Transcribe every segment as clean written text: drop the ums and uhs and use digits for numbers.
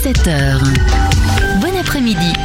17h. Bon après-midi.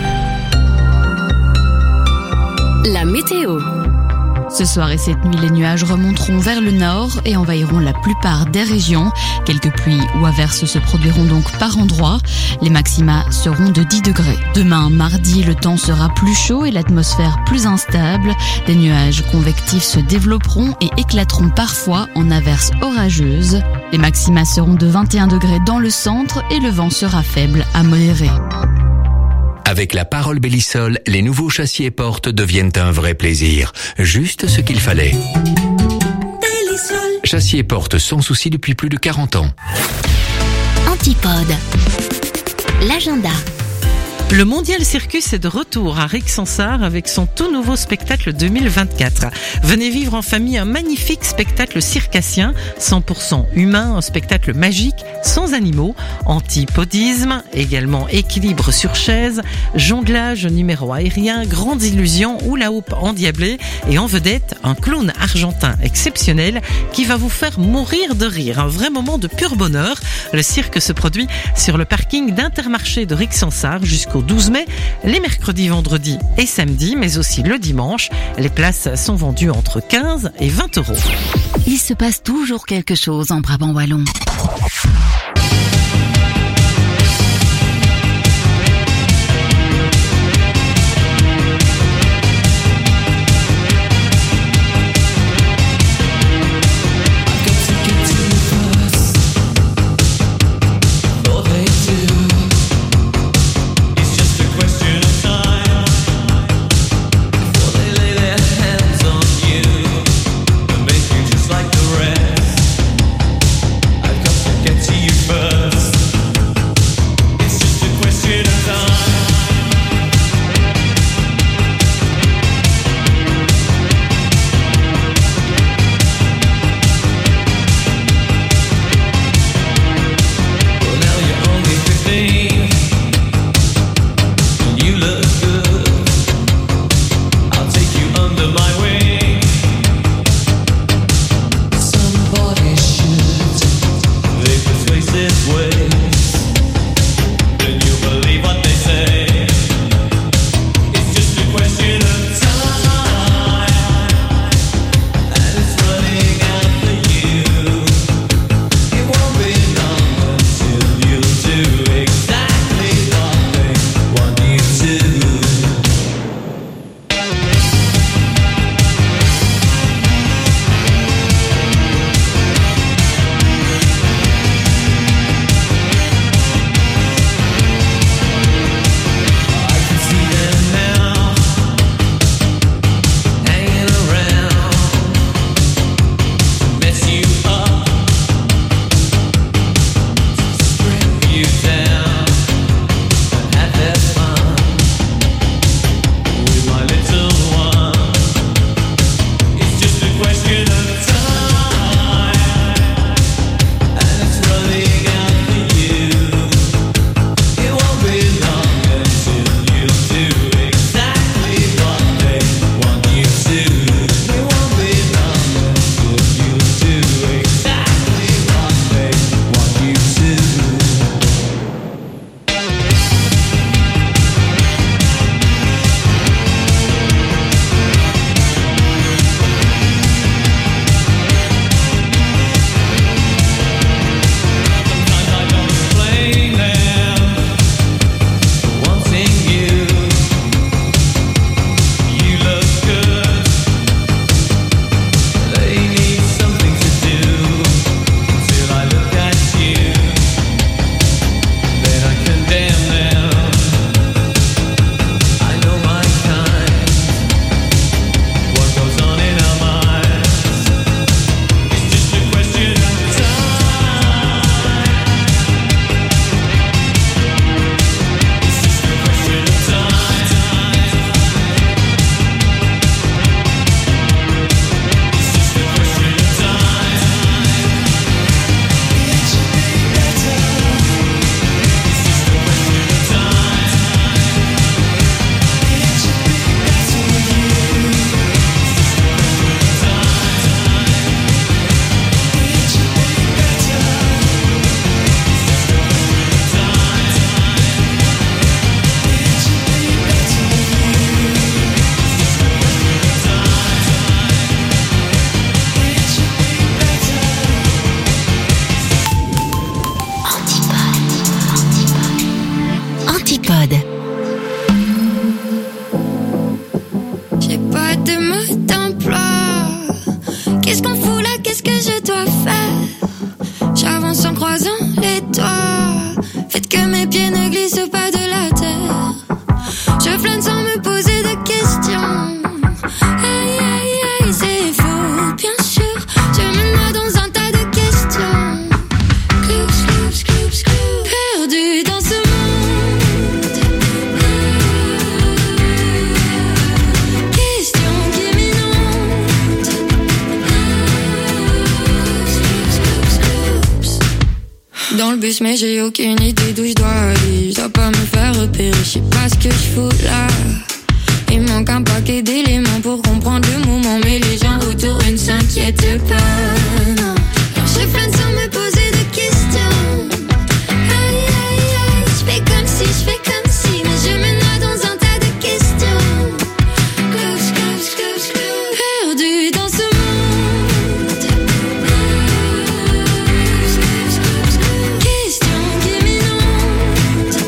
La météo. Ce soir et cette nuit, les nuages remonteront vers le nord et envahiront la plupart des régions. Quelques pluies ou averses se produiront donc par endroits. Les maxima seront de 10 degrés. Demain, mardi, le temps sera plus chaud et l'atmosphère plus instable. Des nuages convectifs se développeront et éclateront parfois en averses orageuses. Les maxima seront de 21 degrés dans le centre et le vent sera faible à modéré. Avec la Parole Bellisol, les nouveaux châssis et portes deviennent un vrai plaisir. Juste ce qu'il fallait. Bellisol. Châssis et portes sans souci depuis plus de 40 ans. Antipode. L'agenda. Le Mondial Circus est de retour à Rixensart avec son tout nouveau spectacle 2024. Venez vivre en famille un magnifique spectacle circassien, 100% humain, un spectacle magique, sans animaux, antipodisme, également équilibre sur chaise, jonglage, numéro aérien, grandes illusions ou la houppe endiablée et en vedette, un clown argentin exceptionnel qui va vous faire mourir de rire. Un vrai moment de pur bonheur. Le cirque se produit sur le parking d'Intermarché de Rixensart jusqu'au 12 mai, les mercredis, vendredis et samedis, mais aussi le dimanche. Les places sont vendues entre 15 et 20 euros. Il se passe toujours quelque chose en Brabant wallon. To you Qu'est-ce qu'on fout là, qu'est-ce que je dois faire? J'avance en croisant les doigts. Faites que mes pieds ne glissent pas de la terre. Je flâne sans me poser de questions. Aïe aïe aïe, c'est faux, bien sûr. Je me noie dans un tas de questions. Clou, clou, clou, clou. Perdu dans ce monde. Question qui m'inonde. Dans le bus mais j'ai aucune idée d'où je dois aller. Je dois pas me faire repérer, je sais pas ce que je fous là. Il manque un paquet d'éléments pour comprendre le moment, mais les gens autour ne s'inquiètent pas. Non. Alors je flâne sans me poser de questions. Aïe aïe aïe, je fais comme si, mais je me noie dans un tas de questions. Close, close, close, close. Perdu dans ce monde. Question qui m'inonde.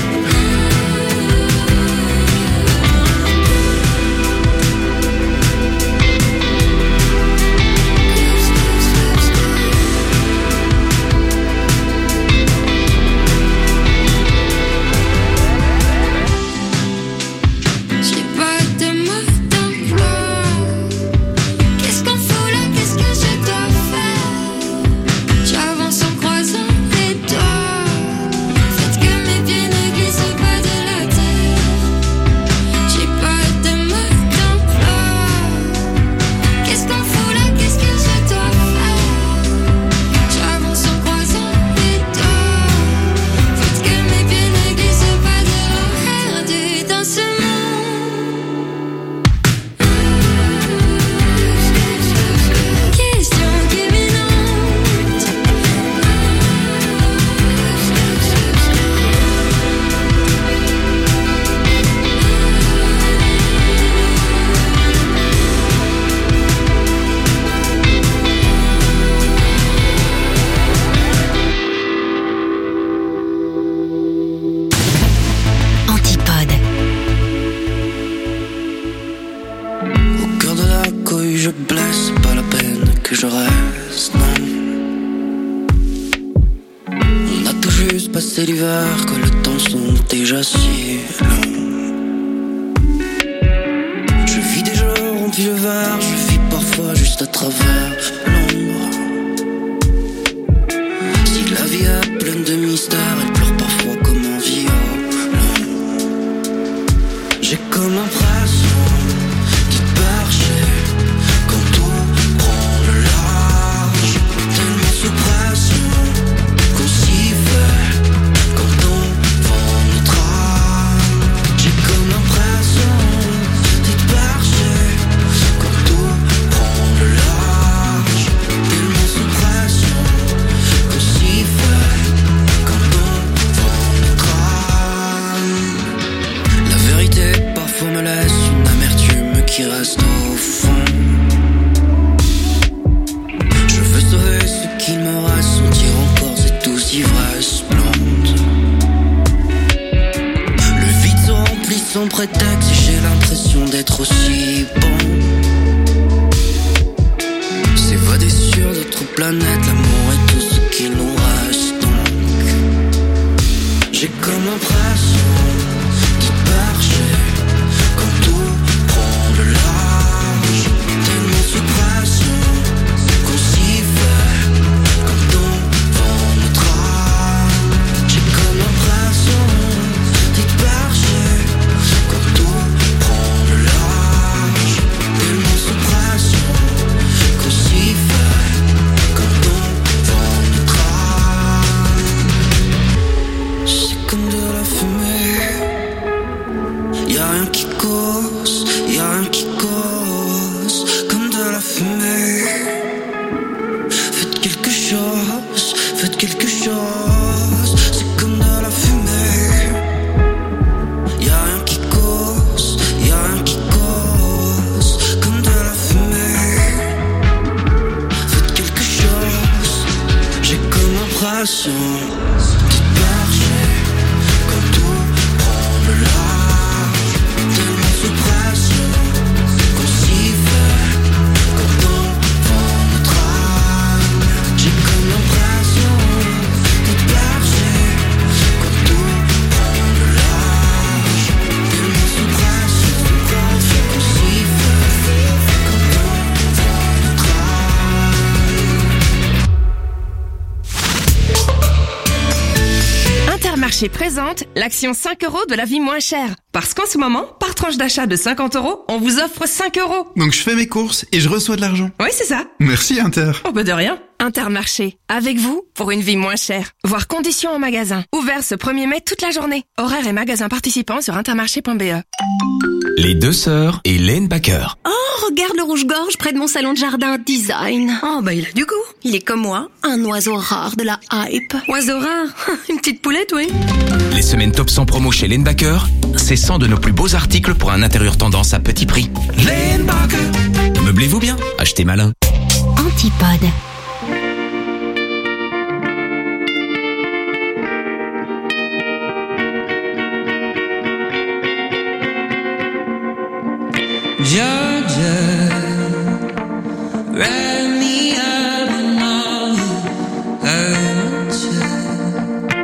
J'ai pas de mode d'emploi. Qu'est-ce qu'on fout là, qu'est-ce que je dois faire? J'avance en croisant les doigts. Faites que mes pieds ne glissent pas de la terre. J'ai pas de mode d'emploi. Qu'est-ce qu'on fout là, qu'est-ce que je dois faire? J'avance en croisant les doigts. Faites que mes pieds ne glissent pas de la terre. Perdu dans ce monde. Question qui m'inonde. Antipode. Au cœur de la couille, je blesse, c'est pas la peine que je reste, non. On a tout juste passé l'hiver, que le temps sont déjà si long. Je vis des jours remplis de verre, je vis parfois juste à travers l'ombre. Si la vie est pleine de mystères, elle pleure parfois comme un violon. J'ai comme l'impression d'y percher quand tout prend le large. Tellement sous pression qu'on s'y fait quand on vend notre âme. J'ai comme l'impression d'y percher quand tout prend le large. Tellement sous pression qu'on s'y fait quand on vend notre âme. La vérité parfois me laisse une amertume qui reste au fond. Je veux sauver ce qu'il me reste, sentir encore cette douce ivresse blonde. Le vide se remplit sans prétexte et j'ai l'impression d'être aussi bon. S'évader sur d'autres planètes, l'amour est tout ce qu'il nous reste donc. J'ai comme l'impression d'y percher quand tout prend le large. Tellement sous pression qu'on s'y fait quand on vend notre âme. J'ai comme l'impression d'y percher quand tout prend le large. Tellement sous pression qu'on s'y fait quand on vend notre âme. C'est comme de la fumée. Y'a rien qui cause, y'a rien qui cause. Comme de la fumée. Faites quelque chose, faites quelque chose. C'est comme de la fumée. Y'a rien qui cause, y'a rien qui cause. Comme de la fumée. Faites quelque chose. J'ai comme l'impression d'y percher quand tout prend le large. Tellement sous pression qu'on s'y fait quand on vend Intermarché présente l'action 5 € de la vie moins chère. Parce qu'en ce moment, par tranche d'achat de 50 €, on vous offre 5 €. Donc je fais mes courses et je reçois de l'argent. Oui, c'est ça. Merci Inter. Oh bah de rien. Intermarché, avec vous, pour une vie moins chère. Voir conditions en magasin. Ouvert ce 1er mai toute la journée. Horaires et magasins participants sur intermarché.be. Les deux sœurs Hélène Backer. Oh, regarde le rouge-gorge près de mon salon de jardin. Design. Oh, bah il a du goût. Il est comme moi, un oiseau rare de la hype. Oiseau rare? Une petite poulette, oui. Les semaines top 100 promo chez Hélène Backer, c'est 100 de nos plus beaux articles pour un intérieur tendance à petit prix. Hélène Backer. Meublez-vous bien, achetez malin. Antipode. Georgia, wrap me up in all I want you.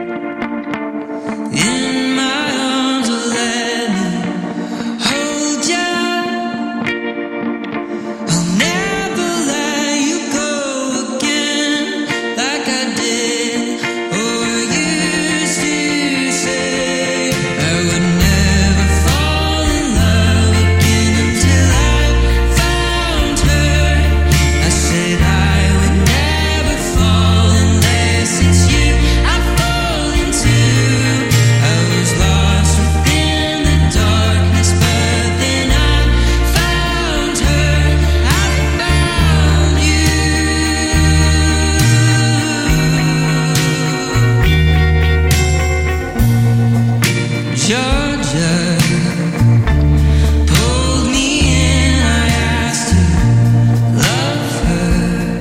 In my arms, let me hold you. I'll never let you go again like I did. Oh, I used to say I would never fall in love again until I found her. I said I would never fall unless it's you I fall into. I was lost within the darkness, but then I found her. I found you. Georgia pulled me in, I asked to love her.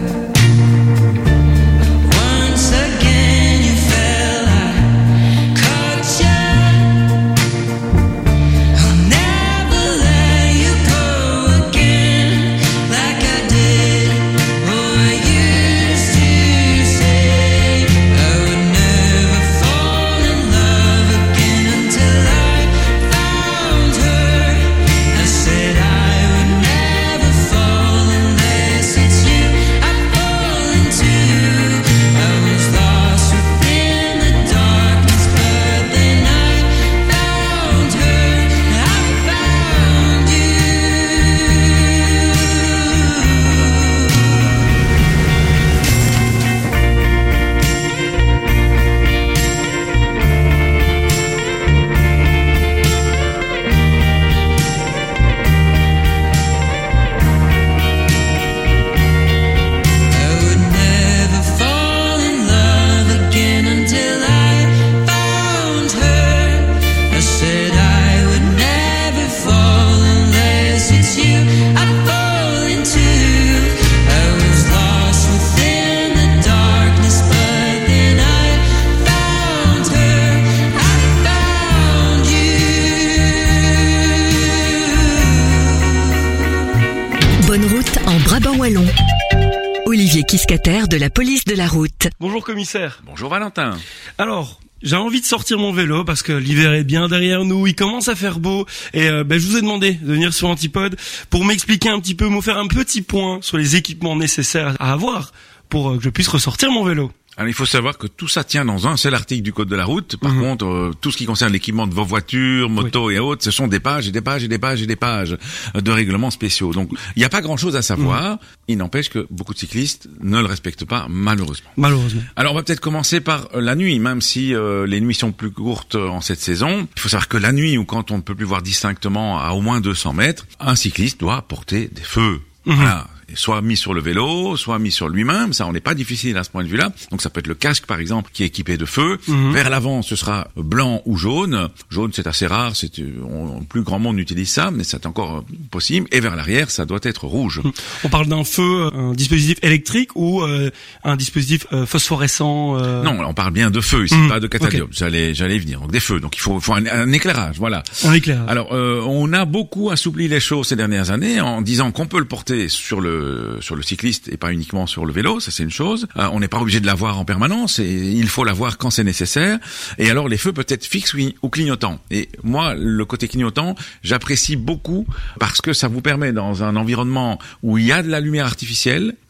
Once again you fell, I caught you. I'll never let you go again like I did. Oh, I used to say I would never fall in love again until I found her. I said I would never fall unless it's you I fall into. I was lost within the darkness, but then I found her. I found you. I would never fall in love again until I found her. I said I would never fall unless it's you I fall into. I was lost within the darkness, but then I found her. I found you. Bonne route en Brabant Wallon. Olivier Kiscater de la police de la route. Bonjour commissaire. Bonjour Valentin. Alors, j'ai envie de sortir mon vélo parce que l'hiver est bien derrière nous, il commence à faire beau et je vous ai demandé de venir sur Antipode pour m'expliquer un petit peu, me faire un petit point sur les équipements nécessaires à avoir pour que je puisse ressortir mon vélo. Alors il faut savoir que tout ça tient dans un seul article du code de la route. Par contre, tout ce qui concerne l'équipement de vos voitures, motos et autres, ce sont des pages et des pages et des pages et des pages de règlements spéciaux. Donc il n'y a pas grand-chose à savoir. Il n'empêche que beaucoup de cyclistes ne le respectent pas, malheureusement. Malheureusement. Alors on va peut-être commencer par la nuit, même si les nuits sont plus courtes en cette saison. Il faut savoir que la nuit, ou quand on ne peut plus voir distinctement à au moins 200 mètres, un cycliste doit porter des feux. Voilà. Soit mis sur le vélo, soit mis sur lui-même. Ça, on n'est pas difficile à ce point de vue-là. Donc, ça peut être le casque, par exemple, qui est équipé de feu. Vers l'avant, ce sera blanc ou jaune. Jaune, c'est assez rare. Plus grand monde utilise ça, mais c'est encore possible. Et vers l'arrière, ça doit être rouge. On parle d'un feu, un dispositif électrique ou un dispositif phosphorescent Non, on parle bien de feu ici, pas de catadium. Okay. J'allais y venir. Donc, des feux. Donc, il faut un éclairage, voilà. Un éclairage. Alors, on a beaucoup assoupli les choses ces dernières années en disant qu'on peut le porter sur le cycliste et pas uniquement sur le vélo, ça c'est une chose. On n'est pas obligé de l'avoir en permanence et il faut l'avoir quand c'est nécessaire. Et alors les feux peuvent être fixes ou clignotants. Et moi, le côté clignotant, j'apprécie beaucoup parce que ça vous permet dans un environnement où il y a de la lumière artificielle,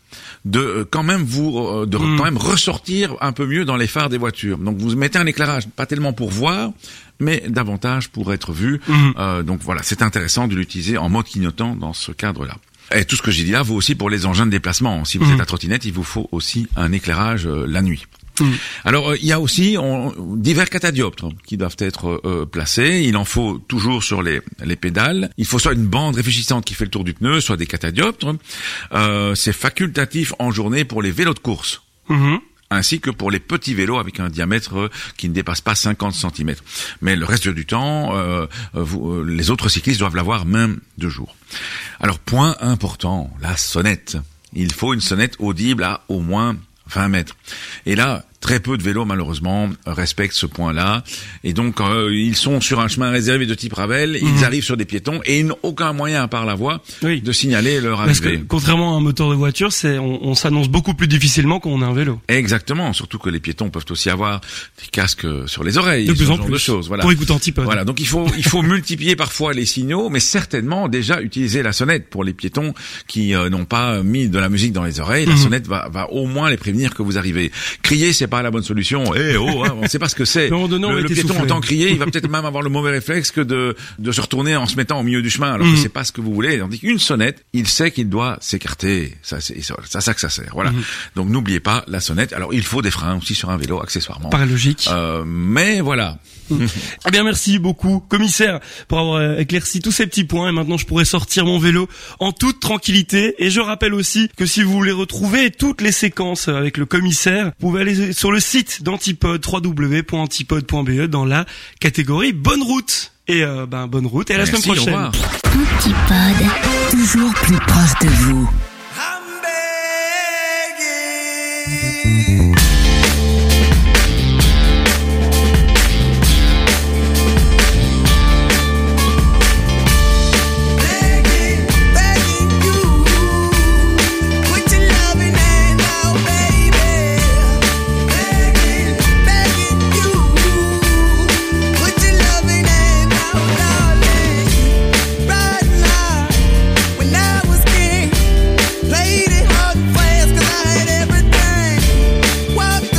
de quand même quand même ressortir un peu mieux dans les phares des voitures. Donc vous mettez un éclairage pas tellement pour voir, mais davantage pour être vu. Donc voilà, c'est intéressant de l'utiliser en mode clignotant dans ce cadre-là. Et tout ce que j'ai dit là vaut aussi pour les engins de déplacement. Si vous êtes à trottinette, il vous faut aussi un éclairage la nuit. Alors il y a aussi divers catadioptres qui doivent être placés. Il en faut toujours sur les pédales. Il faut soit une bande réfléchissante qui fait le tour du pneu, soit des catadioptres. C'est facultatif en journée pour les vélos de course. Ainsi que pour les petits vélos avec un diamètre qui ne dépasse pas 50 cm. Mais le reste du temps, les autres cyclistes doivent l'avoir même de jour. Alors, point important, la sonnette. Il faut une sonnette audible à au moins 20 mètres. Et là, très peu de vélos, malheureusement, respectent ce point-là. Et donc, ils sont sur un chemin réservé de type Ravel, ils arrivent sur des piétons et ils n'ont aucun moyen, à part la voix, de signaler leur arrivée. Parce que, contrairement à un moteur de voiture, on s'annonce beaucoup plus difficilement quand on a un vélo. Exactement. Surtout que les piétons peuvent aussi avoir des casques sur les oreilles. De plus en plus. De choses. Voilà. Pour écouter Antipode. Voilà. Donc, il faut multiplier parfois les signaux, mais certainement déjà utiliser la sonnette pour les piétons qui n'ont pas mis de la musique dans les oreilles. La sonnette va au moins les prévenir que vous arrivez. Crier, c'est pas la bonne solution. On sait pas ce que c'est. Le piéton entend crier, il va peut-être même avoir le mauvais réflexe que de se retourner en se mettant au milieu du chemin, alors que c'est pas ce que vous voulez. Tandis qu'une sonnette, il sait qu'il doit s'écarter. Ça que ça sert. Voilà. Donc n'oubliez pas la sonnette. Alors il faut des freins aussi sur un vélo, accessoirement. Par logique. Mais voilà. Eh bien, merci beaucoup, commissaire, pour avoir éclairci tous ces petits points. Et maintenant, je pourrais sortir mon vélo en toute tranquillité. Et je rappelle aussi que si vous voulez retrouver toutes les séquences avec le commissaire, vous pouvez aller sur le site d'Antipode, www.antipode.be, dans la catégorie Bonne Route. Et bonne route et à la semaine prochaine. Au revoir. Antipode, toujours plus proche de vous. Played it hard and fast 'cause I had everything. Walked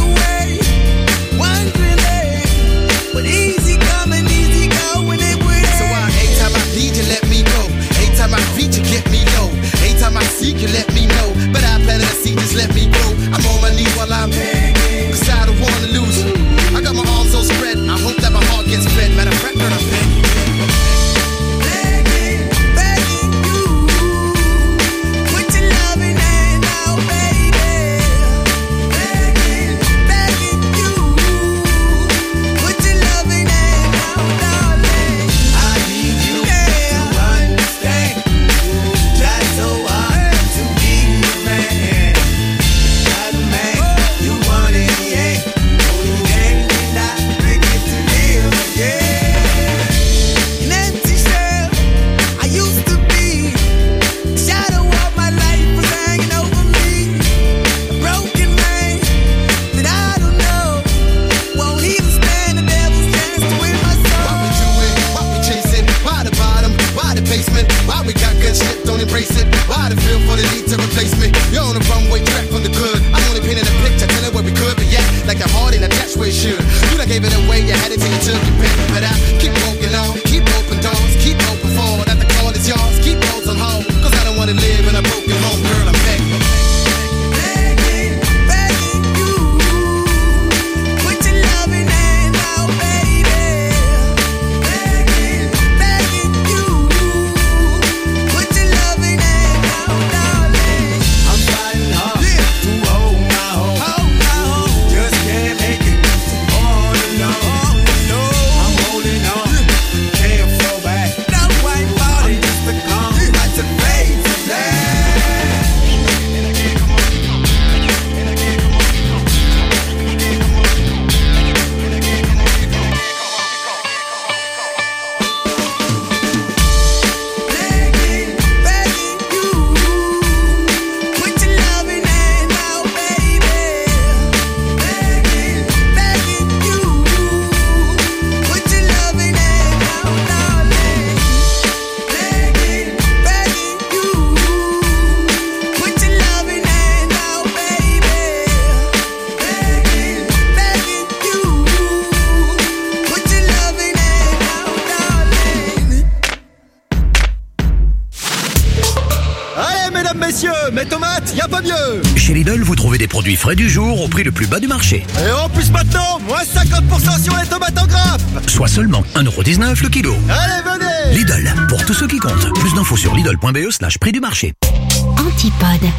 direct, y a pas mieux. Chez Lidl, vous trouvez des produits frais du jour au prix le plus bas du marché. Et en plus maintenant, moins 50% sur les tomates en grappe. Soit seulement 1,19€ le kilo. Allez, venez. Lidl, pour tous ceux qui comptent. Plus d'infos sur lidl.be/prix du marché. Antipode.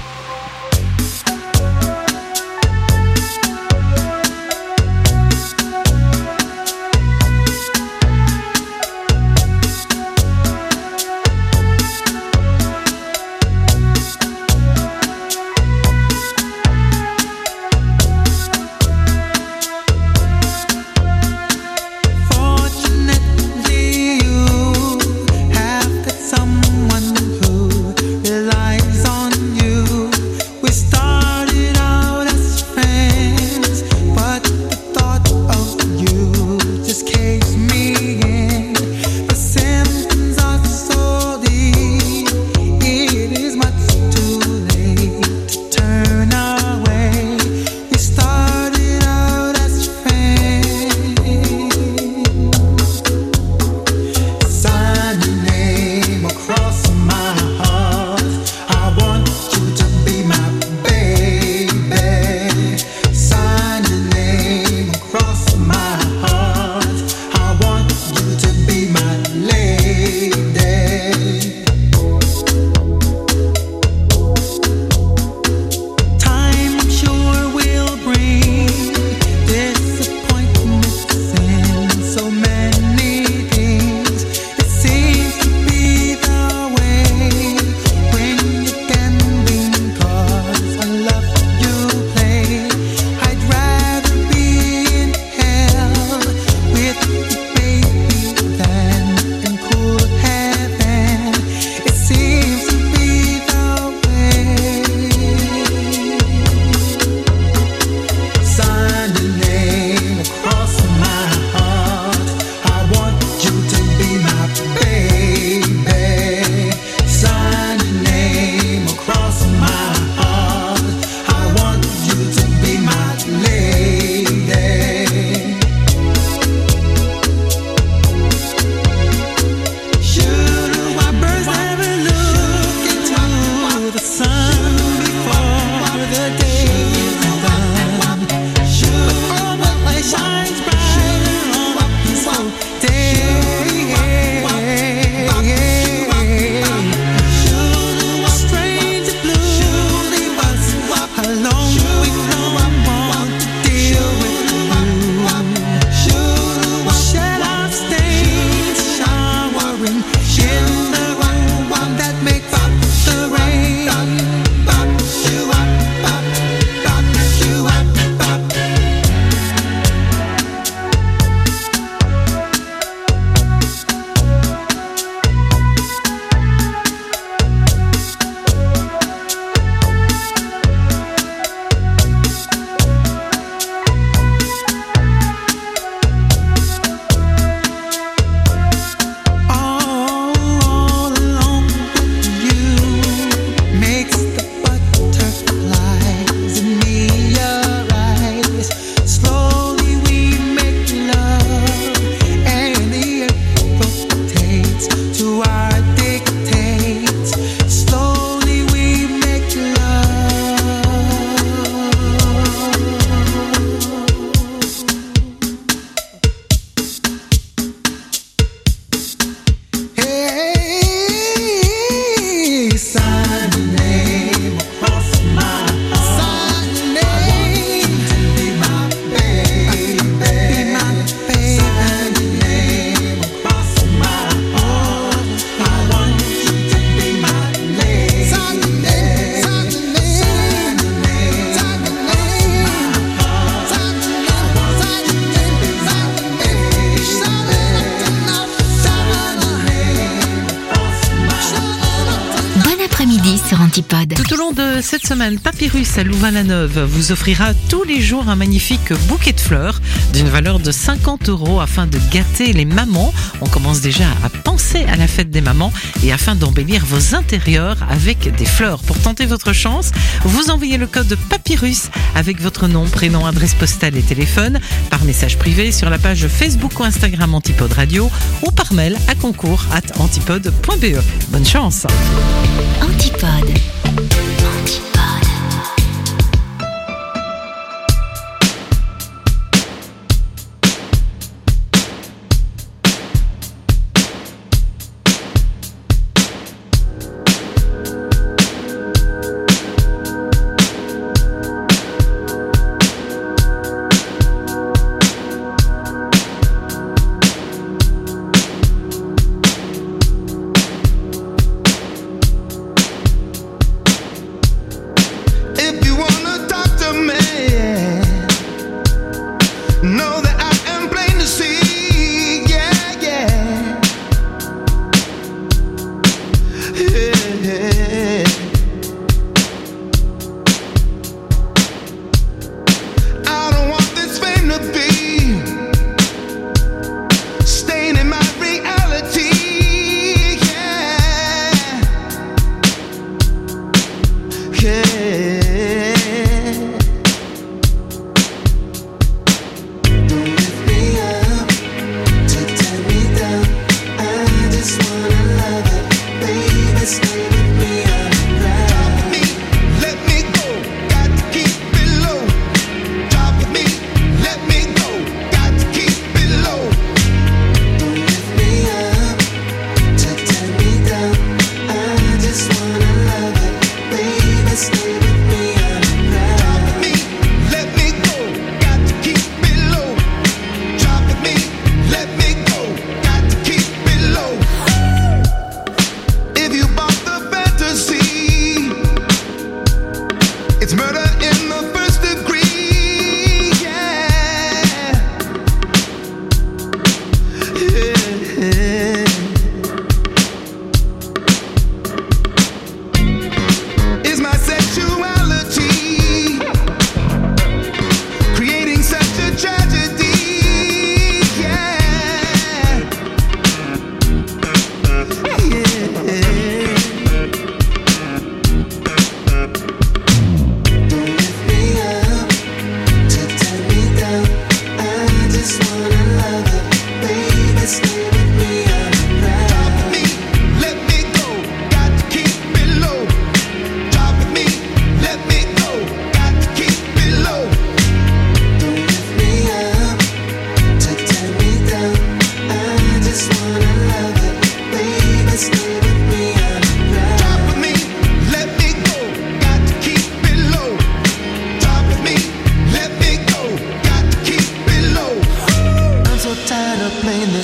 sur Antipode. Tout au long de cette semaine, Papyrus à Louvain-la-Neuve vous offrira tous les jours un magnifique bouquet de fleurs d'une valeur de 50 € afin de gâter les mamans. On commence déjà à penser à la fête des mamans et afin d'embellir vos intérieurs avec des fleurs. Pour tenter votre chance, vous envoyez le code Papyrus avec votre nom, prénom, adresse postale et téléphone par message privé sur la page Facebook ou Instagram Antipode Radio ou par mail à concours@antipode.be. Bonne chance. Antipode. Antipode.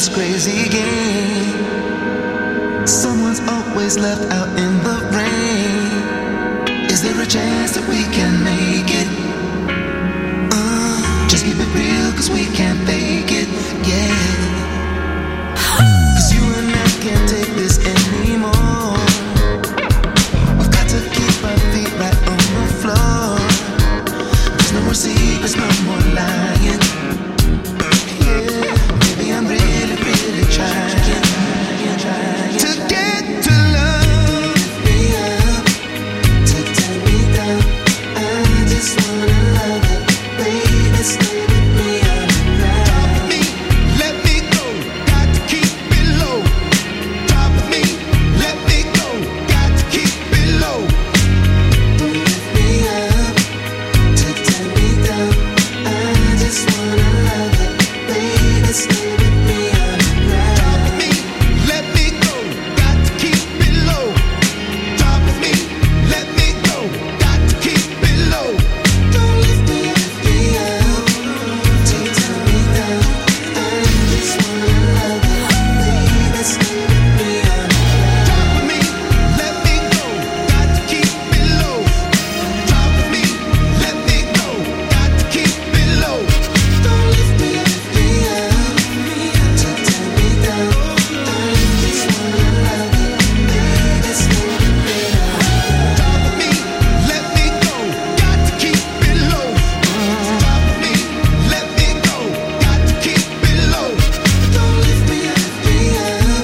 this crazy game. Someone's always left out in the rain. Is there a chance that we can make it? Just keep it real, cause we can't fake it, yeah. Cause you and I can't take this anymore. We've got to keep our feet right on the floor. There's no more secrets, no more lying. Yeah, maybe I'm really, really trying to get to love me up, to turn me down. I just wanna love it, baby, stay with me up. Drop me, let me go, got to keep it low. Drop me, let me go, got to keep it low. Don't lift me up, to turn me down. I just wanna love it, baby, stay with me up. Drop me, let me go, got to keep it low. Drop me, let me go, got to keep it low. Don't lift me up, to turn me down. I just wanna love it, baby, stay with me up. Drop me, let me go, got to keep it low. Drop me, let me go, got to keep it low. Don't lift me up, to turn me down. I just wanna love it, baby, stay with me up. Drop me, let me go, got to keep it low. Drop me, let me go, got to keep it low. Don't lift me up, to turn me down. I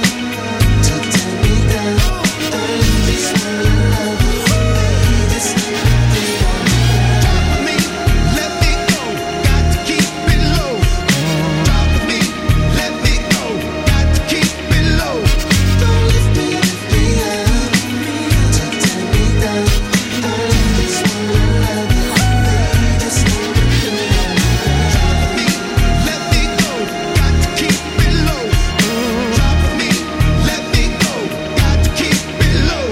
just wanna love it, baby, stay with me up. Drop me, let me go, got to keep it low. Drop me, let me go, got to keep it low. Don't lift me up, to turn me down. I just wanna love it, baby, stay with me up. Drop me, let me go, got to keep it low. Drop me, let me go, got to keep it low.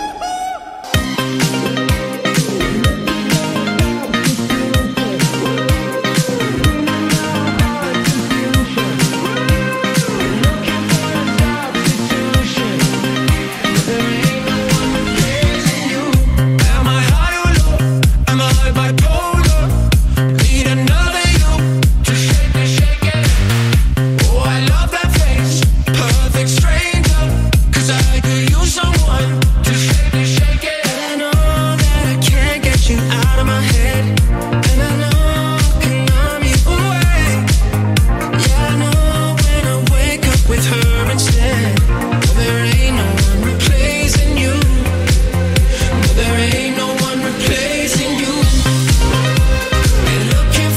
Am I high or low? Am I bipolar? Need another you to shake it. Oh, I love that face, perfect stranger. 'Cause I could use someone to shake it. And I know that I can't get you out of my head. And I know I can numb you away. Yeah, I know when I wake up with her instead. Oh, there ain't no one replacing you. No, there ain't no one replacing you. And looking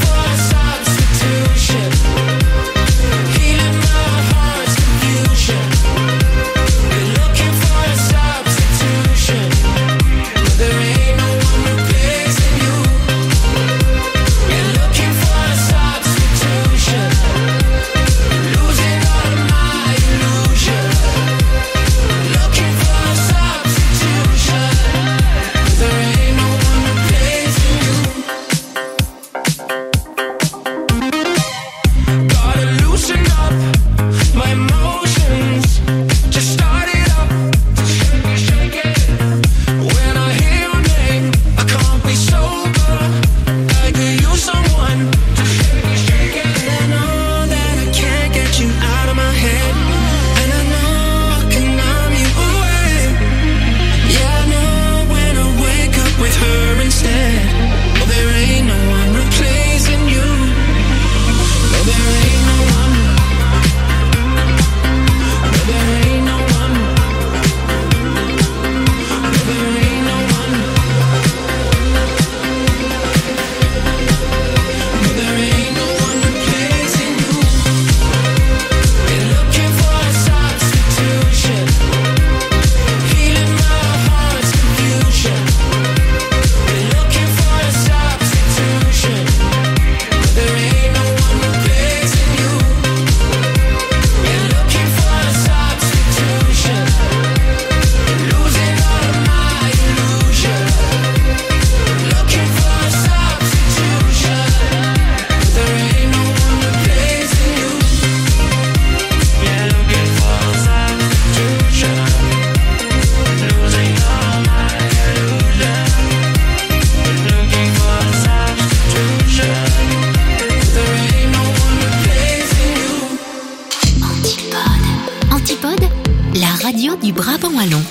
radio du Brabant wallon.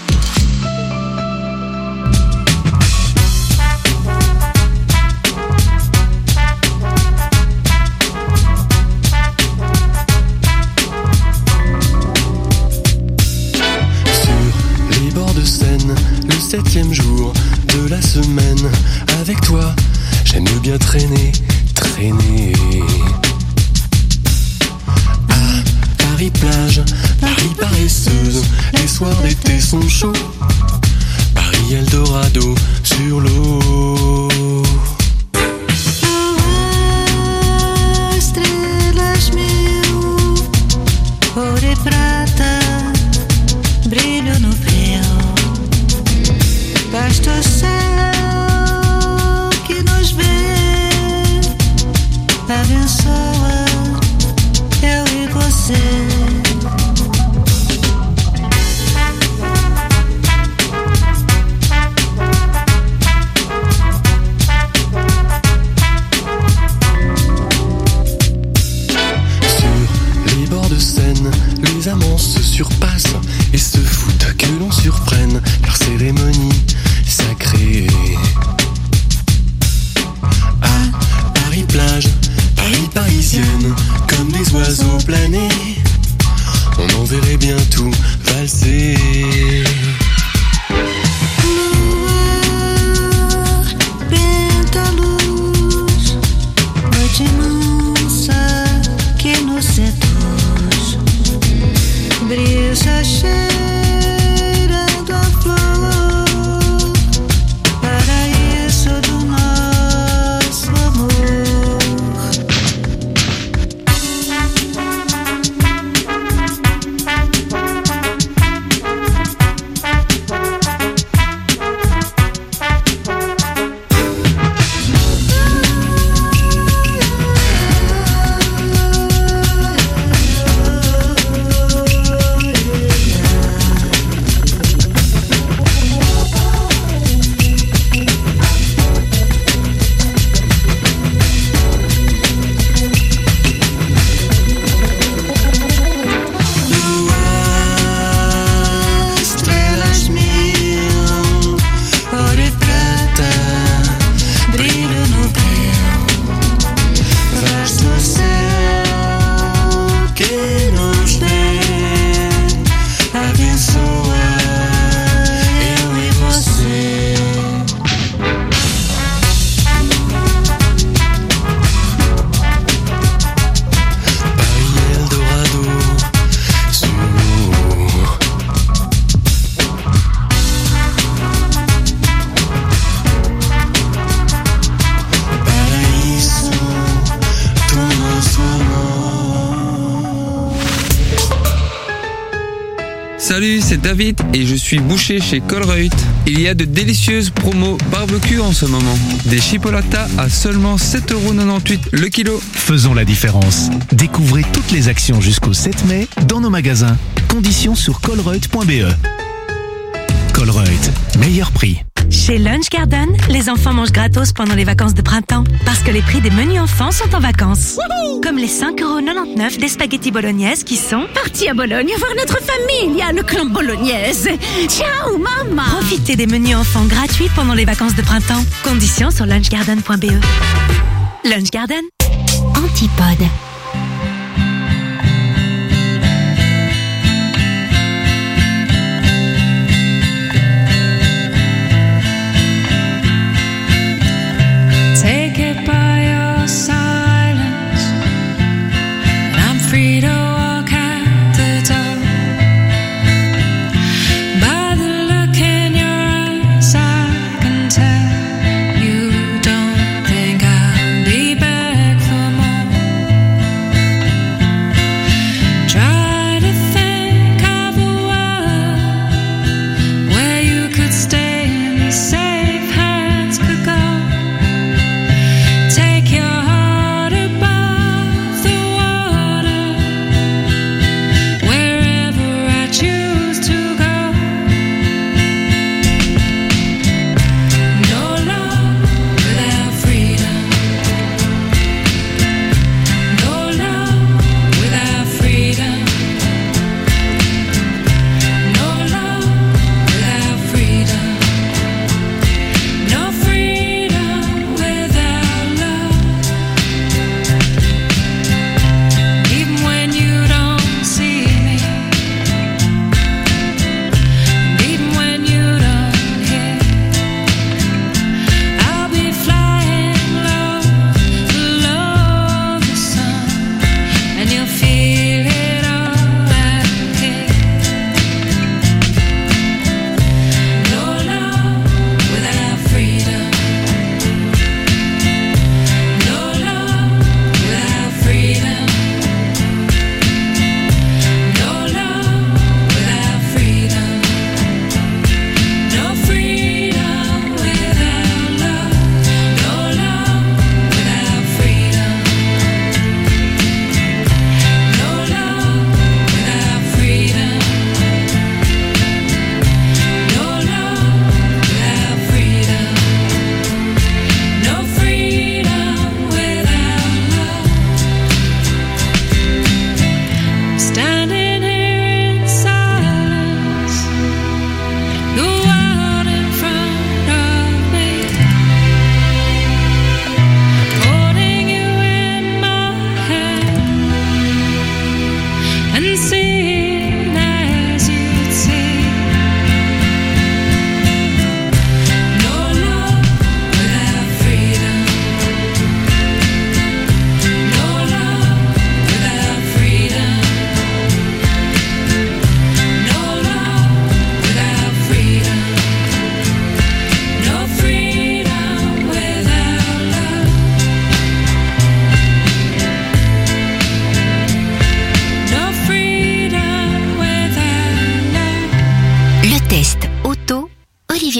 Sur les bords de Seine, le 7e jour de la semaine, avec toi, j'aime bien traîner. Paris-Plage, Paris paresseuse, les soirs d'été sont chauds. Paris-Eldorado sur l'eau. Estrelas mil, ouro e prata, brilho no breu. Basta o céu que nos vê, abençoa eu e você. Les amants se surpassent et se foutent que l'on surprenne leur cérémonie sacrée. À Paris-Plage, Paris parisienne, comme des oiseaux planés, on en verrait bien tout valser. Brisa cheirando a flor, paraíso do nosso amor. Salut, c'est David et je suis boucher chez Colruyt. Il y a de délicieuses promos barbecue en ce moment. Des chipolatas à seulement 7,98€ le kilo. Faisons la différence. Découvrez toutes les actions jusqu'au 7 mai dans nos magasins. Conditions sur colruyt.be. Colruyt, meilleur prix. Chez Lunch Garden, les enfants mangent gratos pendant les vacances de printemps parce que les prix des menus enfants sont en vacances. Wouhou! Comme les 5,99€ des spaghettis bolognaises qui sont partis à Bologne voir notre famille, le clan bolognaise. Ciao maman! Profitez des menus enfants gratuits pendant les vacances de printemps. Conditions sur lunchgarden.be. Lunch Garden, Antipode. Take it by your silence, and I'm free to walk out the door. By the look in your eyes, I can tell you don't think I'll be back for more.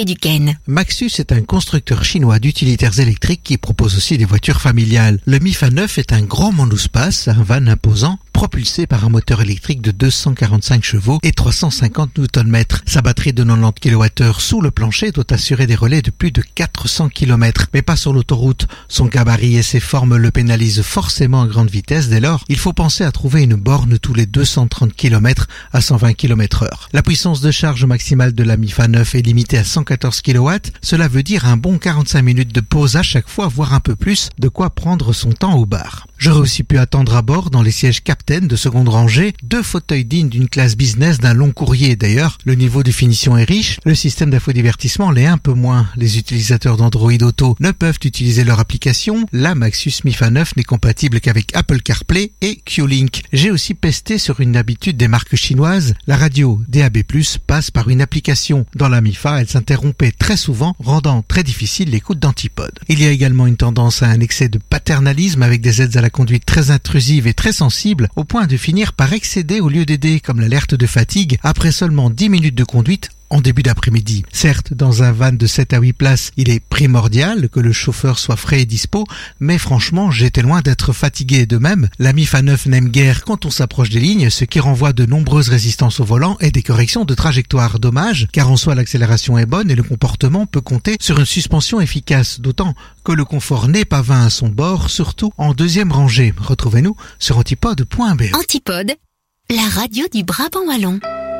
Olivier Duquesne. Maxus est un constructeur chinois d'utilitaires électriques qui propose aussi des voitures familiales. Le MIFA 9 est un grand monospace, un van imposant, propulsé par un moteur électrique de 245 chevaux et 350 Nm. Sa batterie de 90 kWh sous le plancher doit assurer des relais de plus de 400 km, mais pas sur l'autoroute. Son gabarit et ses formes le pénalisent forcément à grande vitesse. Dès lors, il faut penser à trouver une borne tous les 230 km à 120 km/h. La puissance de charge maximale de la MIFA 9 est limitée à 114 kW. Cela veut dire un bon 45 minutes de pause à chaque fois, voire un peu plus, de quoi prendre son temps au bar. J'aurais aussi pu attendre à bord, dans les sièges Captain de seconde rangée, 2 fauteuils dignes d'une classe business d'un long courrier. D'ailleurs, le niveau de finition est riche, le système d'infodivertissement l'est un peu moins. Les utilisateurs d'Android Auto ne peuvent utiliser leur application. La Maxus MIFA 9 n'est compatible qu'avec Apple CarPlay et Q-Link. J'ai aussi pesté sur une habitude des marques chinoises. La radio DAB+, passe par une application. Dans la MIFA, elle s'interrompait très souvent, rendant très difficile l'écoute d'Antipode. Il y a également une tendance à un excès de paternalisme avec des aides à la conduite très intrusive et très sensible, au point de finir par excéder au lieu d'aider, comme l'alerte de fatigue, après seulement 10 minutes de conduite en début d'après-midi. Certes, dans un van de 7 à 8 places, il est primordial que le chauffeur soit frais et dispo, mais franchement, j'étais loin d'être fatigué. De même, la MIFA 9 n'aime guère quand on s'approche des lignes, ce qui renvoie de nombreuses résistances au volant et des corrections de trajectoire. Dommage, car en soi l'accélération est bonne et le comportement peut compter sur une suspension efficace, d'autant que le confort n'est pas vain à son bord, surtout en deuxième rangée. Retrouvez-nous sur antipode.be. Antipode, la radio du Brabant wallon.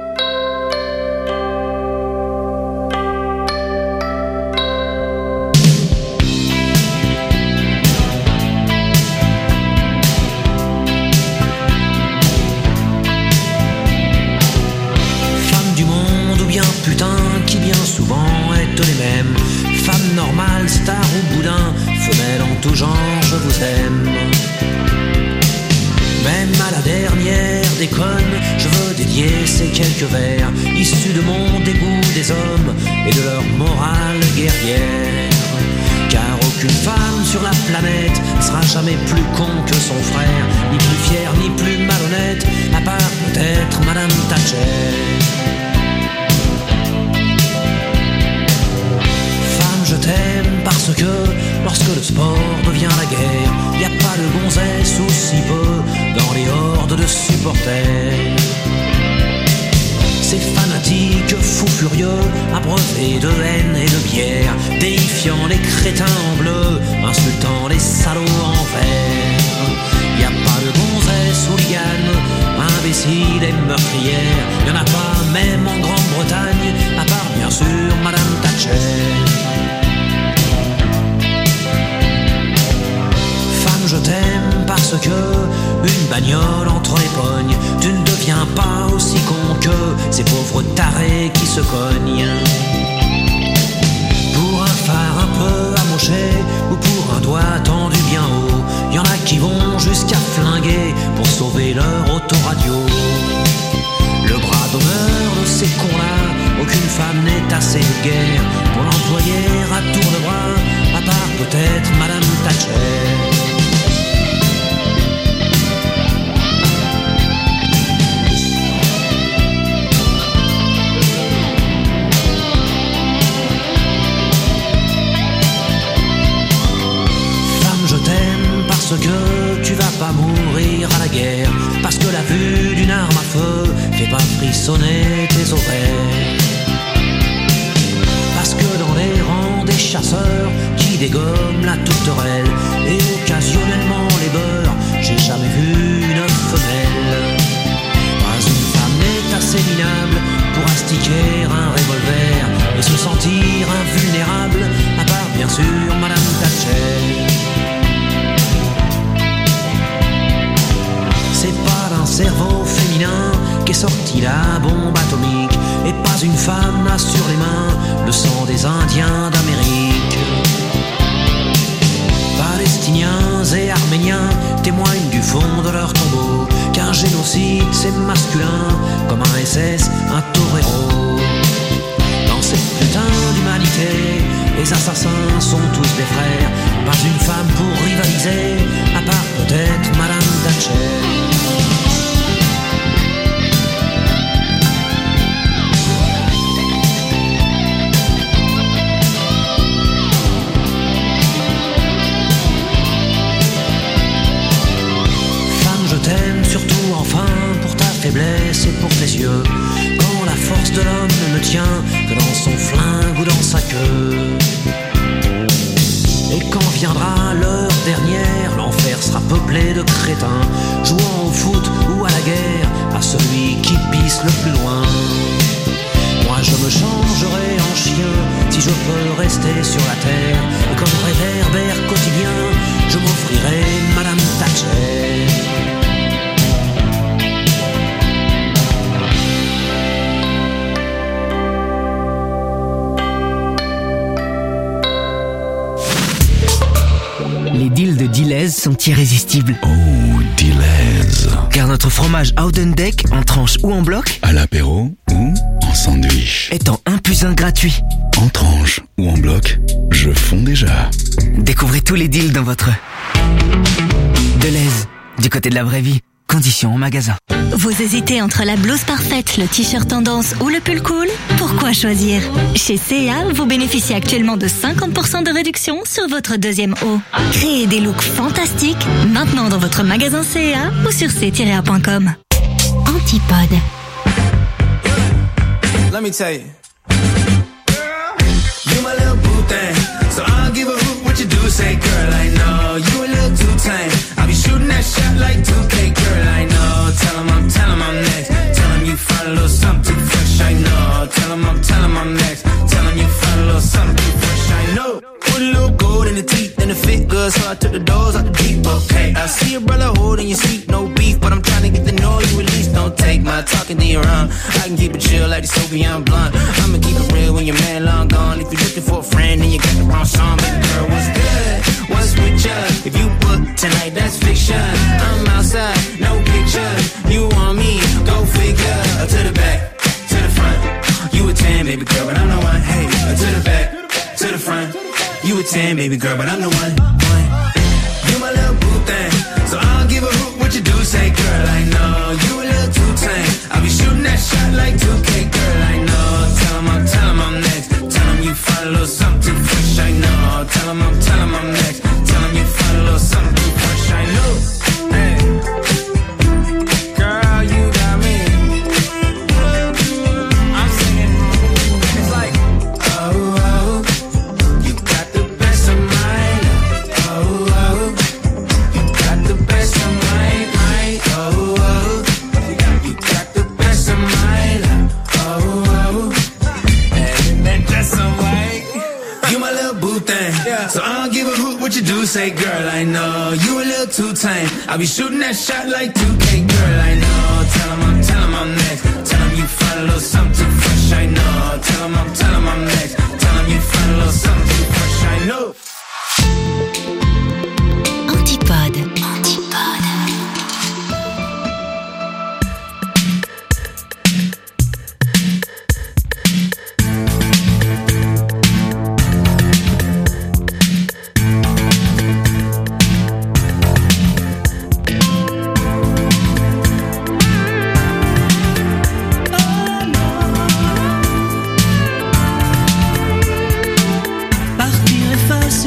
Putain, qui bien souvent est les mêmes. Femme normale, star ou boudin, femelle en tout genre, je vous aime. Même à la dernière déconne, je veux dédier ces quelques vers issus de mon dégoût des hommes et de leur morale guerrière. Car aucune femme sur la planète sera jamais plus con que son frère, ni plus fière, ni plus malhonnête, à part peut-être Madame Thatcher. Je t'aime parce que lorsque le sport devient la guerre, y a pas de gonzesse ou si peu dans les hordes de supporters. Ces fanatiques fous furieux, abreuvés de haine et de bière, déifiant les crétins en bleu, insultant les salauds en vert. Y a pas de gonzesse ou liane, imbéciles et meurtrières, y'en a pas même en Grande-Bretagne, à part bien sûr Madame Thatcher. Je t'aime parce que une bagnole entre les pognes, tu ne deviens pas aussi con que ces pauvres tarés qui se cognent. Pour un phare un peu amoché ou pour un doigt tendu bien haut, y en a qui vont jusqu'à flinguer pour sauver leur autoradio. Le bras d'honneur de ces cons-là, aucune femme n'est assez de guerre pour l'employer à tour de bras, à part peut-être Madame Thatcher. Parce que tu vas pas mourir à la guerre, parce que la vue d'une arme à feu fait pas frissonner tes oreilles. Parce que dans les rangs des chasseurs qui dégomment la tourterelle et occasionnellement les beurres, j'ai jamais vu une femelle. Pas une femme n'est assez minable pour astiquer un revolver et se sentir invulnérable, à part bien sûr Madame Thatcher. C'est pas d'un cerveau féminin qu'est sortie la bombe atomique, et pas une femme n'a sur les mains le sang des Indiens d'Amérique. Palestiniens et Arméniens témoignent du fond de leur tombeau qu'un génocide c'est masculin comme un SS, un torero. Dans cette putain d'humanité, les assassins sont tous des frères, pas une femme pour rivaliser, à part peut-être Madame Thatcher. pour tes yeux. Quand la force de l'homme ne tient que dans son flingue ou dans sa queue. Et quand viendra l'heure dernière, l'enfer sera peuplé de crétins, jouant au foot ou à la guerre, à celui qui pisse le plus loin. Moi je me changerai en chien, si je peux rester sur la terre. Et comme réverbère quotidien, je m'offrirai Madame Thatcher. Les deals de Deleuze sont irrésistibles. Oh, Deleuze. Car notre fromage Oudendeck, en tranche ou en bloc, À l'apéro ou en sandwich. est en 1 + 1 gratuit. En tranche ou en bloc, je fonds déjà. Découvrez tous les deals dans votre Deleuze, du côté de la vraie vie. Conditions en magasin. Vous hésitez entre la blouse parfaite, le t-shirt tendance ou le pull cool? Pourquoi choisir? Chez C&A, vous bénéficiez actuellement de 50% de réduction sur votre deuxième haut. Créez des looks fantastiques maintenant dans votre magasin C&A ou sur c-a.com. Antipode. Let me tell you. You my little boo thing, so I don't give a hoot what you do. Say, girl, I know you a little too tame. I'll be shooting that shot like 2K, girl, I know. Tell 'em I'm next. Tell 'em you find a little something too fresh, I know. Tell 'em I'm next. Tell 'em you find a little something too fresh, I know. Put a little gold in the teeth and the fit good, so I took the doors out the deep, okay. I see your brother holding your seat, no beef, but I'm trying to get to know you at least. Don't take my talking to your own. I can keep it chill like the Soviet blunt. I'ma keep it real when your man long gone. If you're looking for a friend and you got the wrong song, baby girl, what's good? What's with ya? If you book tonight, that's fiction. I'm outside, no pictures. You want me? Go figure. To the back, to the front. You a 10, baby girl, but I'm the one. Hey, to the back, to the front. You a 10, baby girl, but I'm the one. You my little boo thing, so I don't give a hoot what you do. Say, girl, I know you a little too tame. I'll be shooting that shot like 2K, girl, I know. Tell 'em I'm next. Tell 'em you find a little something too fresh, I know. Tell 'em I'm next. Tell 'em you find a little something too fresh, I know. Hey, girl, you got me. I'm singing. It's like, oh, oh, you got the best of mine. Oh, oh, you got the best of mine. Oh, oh, you got the best of mine. Oh, oh, and that dress I'm like, you my little boo thing. So I don't give a hoot what you do. Say, girl, I know you a little too tame. I'll be shooting that shot like 2K, girl, I know. Tell 'em I'm next. Tell 'em you find a little something too fresh, I know. Tell 'em I'm next. Tell 'em you find a little something too fresh, I know. Antipode. Partir est facile.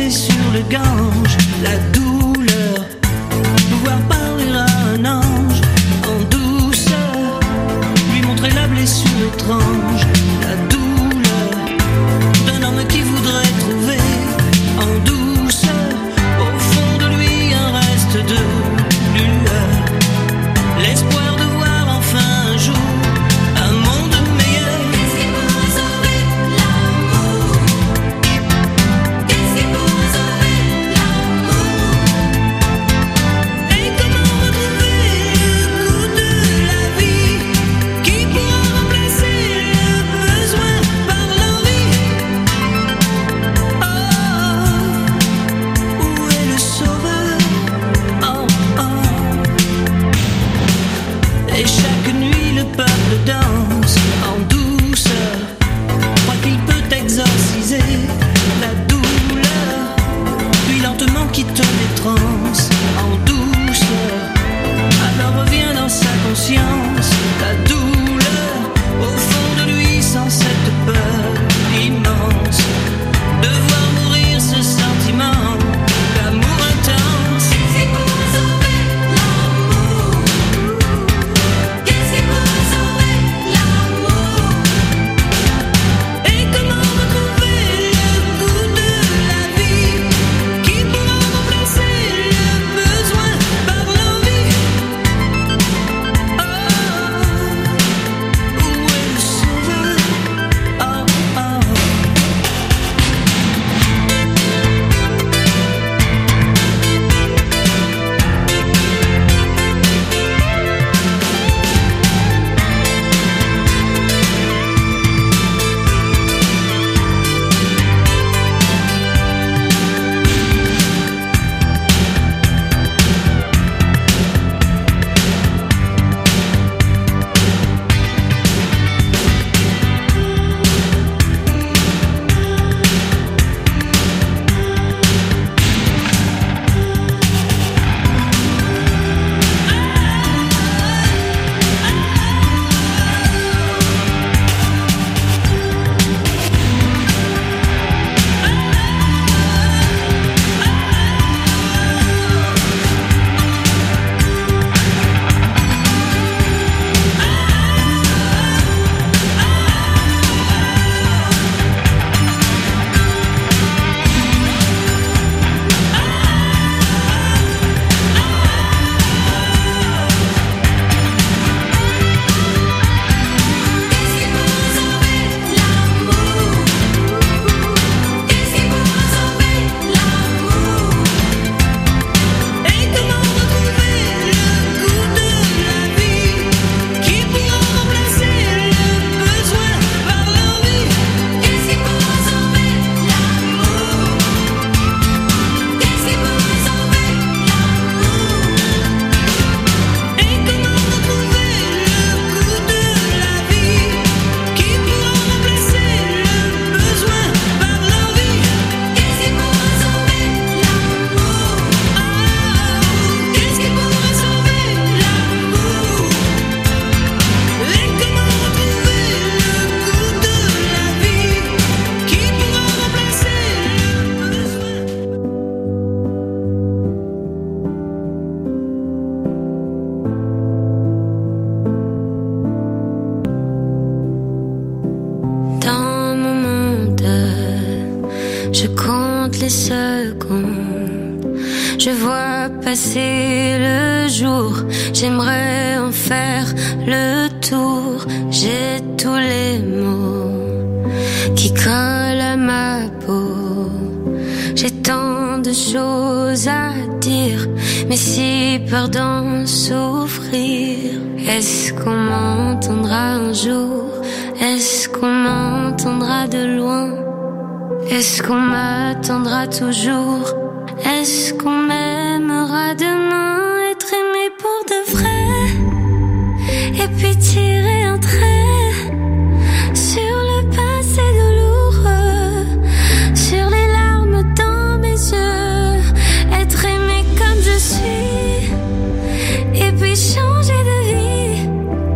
passer le jour, j'aimerais en faire le tour. J'ai tous les mots qui collent à ma peau. J'ai tant de choses à dire, mais si peur d'en souffrir. Est-ce qu'on m'entendra un jour? Est-ce qu'on m'entendra de loin? Est-ce qu'on m'attendra toujours? Est-ce qu'on m'aimera demain? Être aimé pour de vrai, et puis tirer un trait sur le passé douloureux, sur les larmes dans mes yeux. Être aimé comme je suis, et puis changer de vie.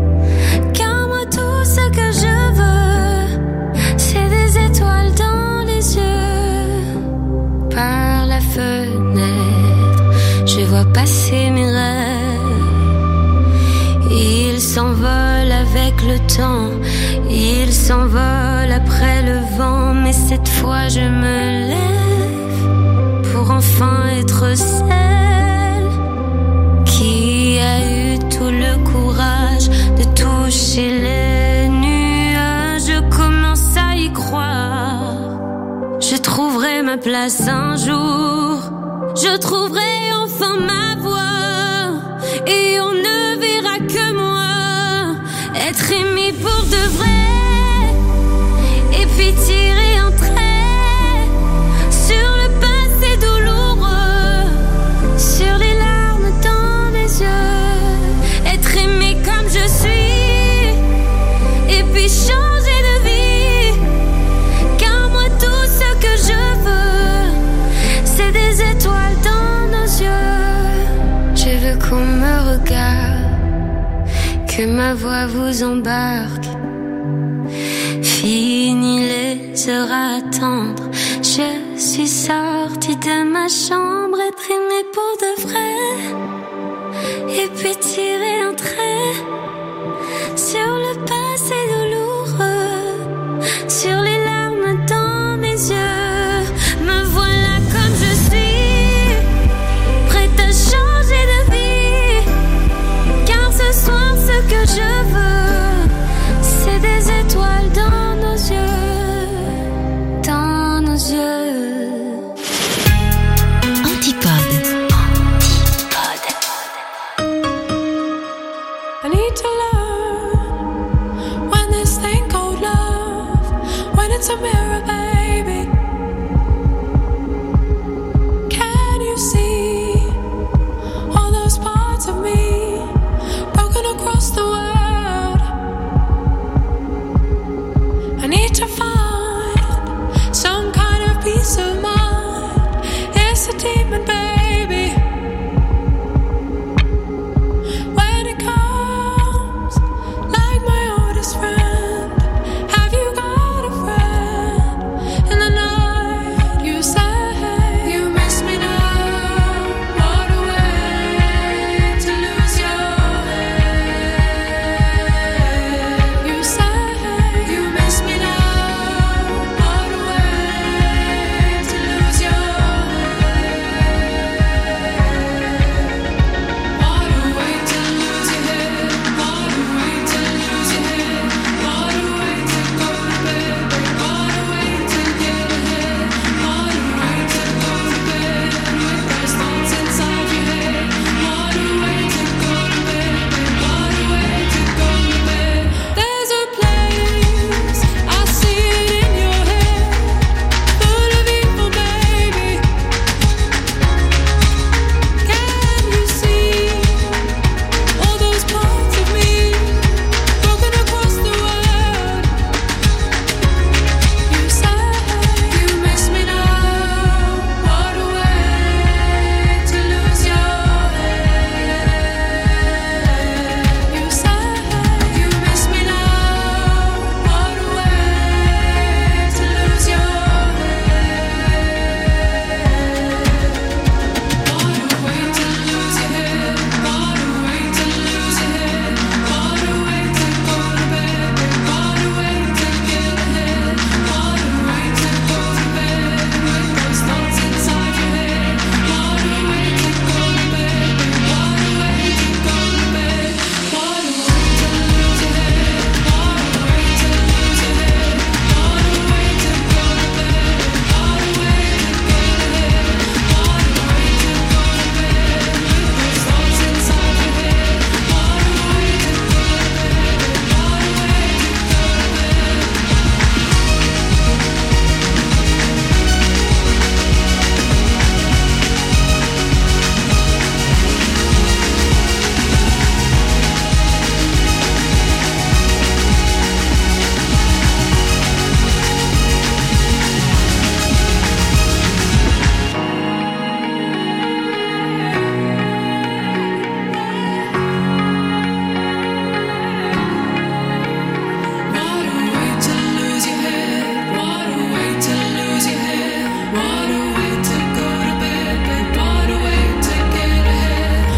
Car moi tout ce que je veux, c'est des étoiles dans les yeux. Par la fenêtre, je vois passer mes rêves. Ils s'envolent avec le temps, ils s'envolent après le vent. Mais cette fois je me lève pour enfin être celle qui a eu tout le courage de toucher les nuages. Je commence à y croire. Je trouverai ma place un jour. Je trouverai enfin ma voix. Et on ne verra que moi. Être aimé pour de vrai. Et puis tirer un trait sur le passé douloureux, sur les larmes dans les yeux. Être aimé comme je suis, et puis changer de vie. Car moi tout ce que je veux, c'est des étoiles dans nos yeux. Je veux qu'on me regarde, que ma voix vous embarque. Fini les heures à attendre, je suis sortie de ma chambre. Être aimée pour de vrai, et puis tirer un trait